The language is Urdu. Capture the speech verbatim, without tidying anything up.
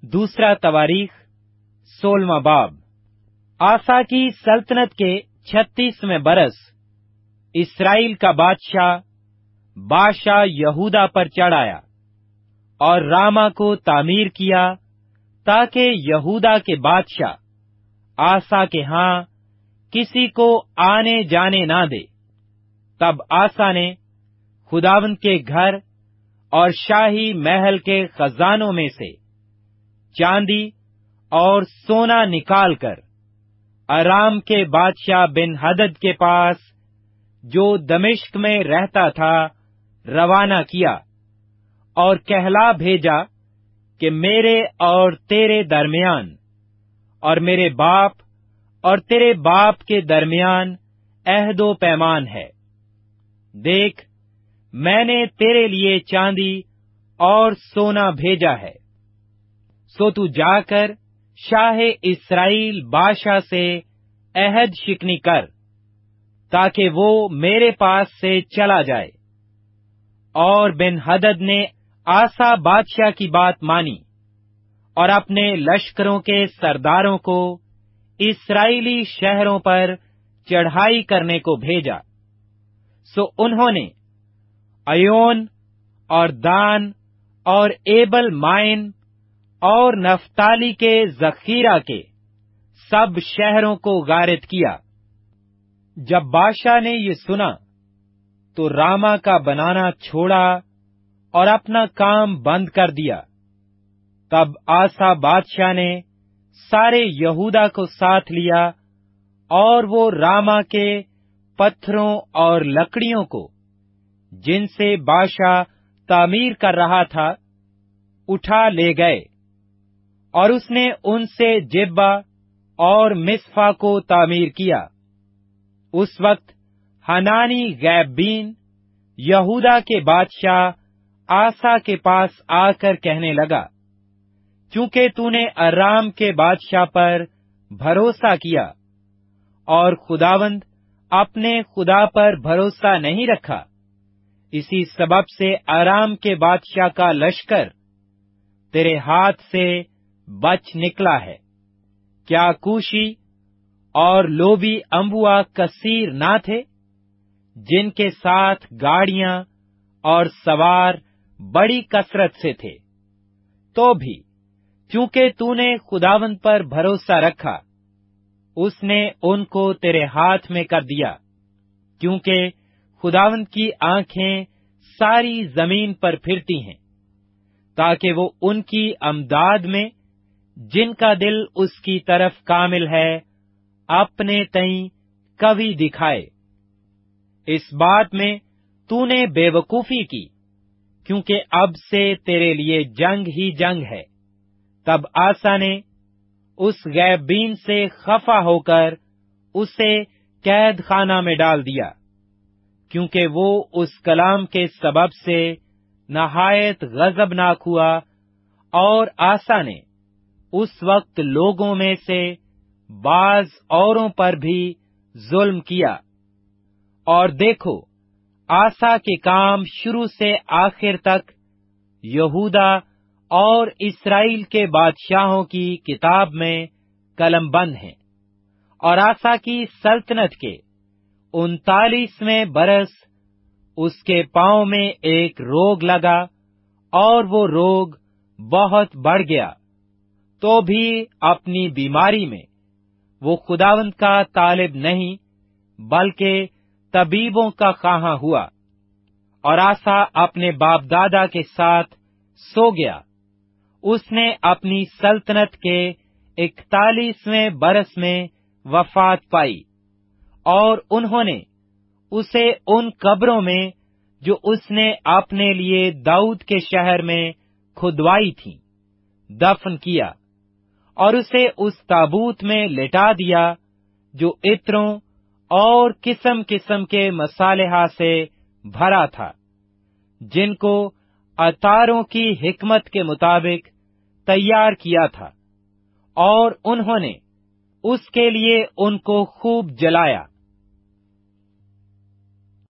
دوسرا تواریخ سولہواں باب۔ آسا کی سلطنت کے چھتیسویں برس اسرائیل کا بادشاہ باشا یہودا پر چڑھ آیا اور راما کو تعمیر کیا تاکہ یہودا کے بادشاہ آسا کے ہاں کسی کو آنے جانے نہ دے۔ تب آسا نے خداوند کے گھر اور شاہی محل کے خزانوں میں سے چاندی اور سونا نکال کر ارام کے بادشاہ بن ہدد کے پاس جو دمشق میں رہتا تھا روانہ کیا اور کہلا بھیجا کہ میرے اور تیرے درمیان اور میرے باپ اور تیرے باپ کے درمیان عہد و پیمان ہے۔ دیکھ، میں نے تیرے لیے چاندی اور سونا بھیجا ہے، سو تو جا کر شاہ اسرائیل بادشاہ سے عہد شکنی کر تاکہ وہ میرے پاس سے چلا جائے۔ اور بن ہدد نے آسا بادشاہ کی بات مانی اور اپنے لشکروں کے سرداروں کو اسرائیلی شہروں پر چڑھائی کرنے کو بھیجا۔ سو انہوں نے ایون اور دان اور ایبل مائن اور نفتالی کے ذخیرہ کے سب شہروں کو غارت کیا۔ جب بادشاہ نے یہ سنا تو راما کا بنانا چھوڑا اور اپنا کام بند کر دیا۔ تب آسا بادشاہ نے سارے یہودا کو ساتھ لیا اور وہ راما کے پتھروں اور لکڑیوں کو جن سے بادشاہ تعمیر کر رہا تھا اٹھا لے گئے، اور اس نے ان سے جبہ اور مصفا کو تعمیر کیا۔ اس وقت حنانی غیب بین یہودا کے بادشاہ آسا کے پاس آ کر کہنے لگا، چونکہ تو نے ارام کے بادشاہ پر بھروسہ کیا اور خداوند اپنے خدا پر بھروسہ نہیں رکھا، اسی سبب سے ارام کے بادشاہ کا لشکر تیرے ہاتھ سے بچ نکلا ہے۔ کیا کوشی اور لوبی امبوا کثیر نہ تھے، جن کے ساتھ گاڑیاں اور سوار بڑی کثرت سے تھے؟ تو بھی چونکہ تو نے خداوند پر بھروسہ رکھا، اس نے ان کو تیرے ہاتھ میں کر دیا، کیونکہ خداوند کی آنکھیں ساری زمین پر پھرتی ہیں، تاکہ وہ ان کی امداد میں جن کا دل اس کی طرف کامل ہے اپنے تئیں کبھی دکھائے۔ اس بات میں تو نے بے وقوفی کی، کیونکہ اب سے تیرے لیے جنگ ہی جنگ ہے۔ تب آسا نے اس غیب بین سے خفا ہو کر اسے قید خانہ میں ڈال دیا، کیونکہ وہ اس کلام کے سبب سے نہایت غضبناک ہوا، اور آسا نے اس وقت لوگوں میں سے بعض اوروں پر بھی ظلم کیا۔ اور دیکھو، آسا کے کام شروع سے آخر تک یہودا اور اسرائیل کے بادشاہوں کی کتاب میں قلم بند ہیں۔ اور آسا کی سلطنت کے انتالیسویں برس اس کے پاؤں میں ایک روگ لگا، اور وہ روگ بہت بڑھ گیا، تو بھی اپنی بیماری میں وہ خداوند کا طالب نہیں بلکہ طبیبوں کا خواہاں ہوا۔ اور آسا اپنے باپ دادا کے ساتھ سو گیا۔ اس نے اپنی سلطنت کے اکتالیسویں برس میں وفات پائی، اور انہوں نے اسے ان قبروں میں جو اس نے اپنے لیے داؤد کے شہر میں کھدوائی تھی دفن کیا، اور اسے اس تابوت میں لٹا دیا جو عطروں اور قسم قسم کے مصالحہ سے بھرا تھا، جن کو عطاروں کی حکمت کے مطابق تیار کیا تھا، اور انہوں نے اس کے لیے ان کو خوب جلایا۔